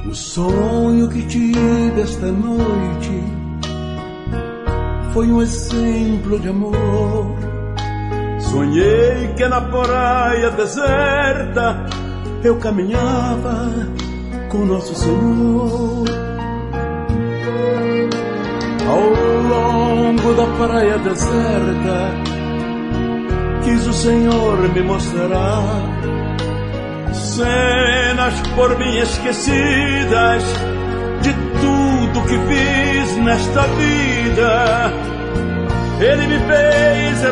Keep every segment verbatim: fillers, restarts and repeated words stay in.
O sonho que tive esta noite foi um exemplo de amor. Sonhei que na praia deserta eu caminhava com Nosso Senhor. Ao longo da praia deserta quis o Senhor me mostrar cenas por mim esquecidas de tudo que fiz nesta vida. Ele me fez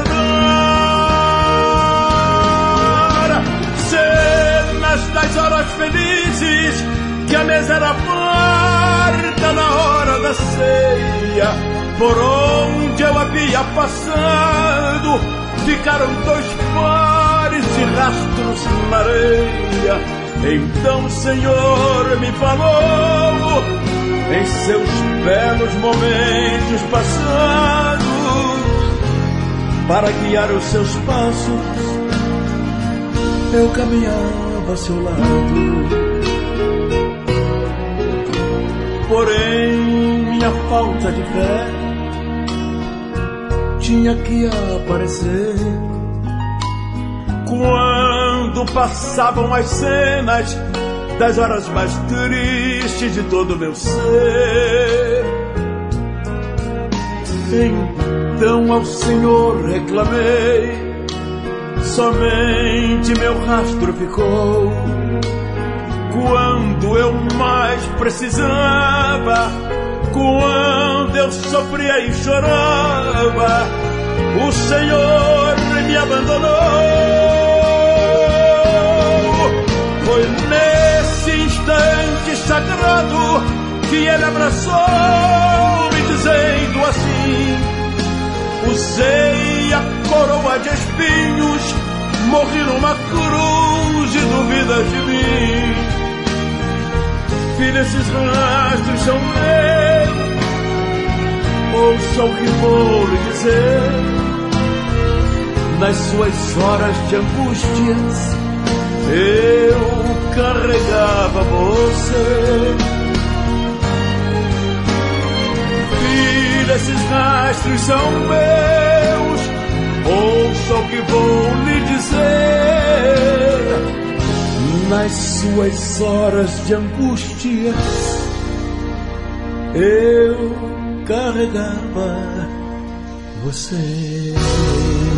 recordar cenas das horas felizes que a mesa era farta na hora da ceia. Por onde eu havia passado ficaram dois pares de rastros na areia. Então o Senhor me falou em seus belos momentos passados, para guiar os seus passos eu caminhava ao seu lado. Porém minha falta de fé tinha que aparecer quando passavam as cenas das horas mais tristes de todo o meu ser. Então ao Senhor reclamei, somente meu rastro ficou. Quando eu mais precisava, quando eu sofria e chorava, o Senhor me abandonou. Foi nesse instante sagrado que Ele abraçou-me dizendo assim: usei a coroa de espinhos, morri numa cruz e duvidas de mim. Filho, esses rastros são meus, ouça o que vou lhe dizer. Nas suas horas de angústias eu carregava você. Filho, esses rastros são meus, ouça o que vou lhe dizer. Nas suas horas de angústias eu carregava você.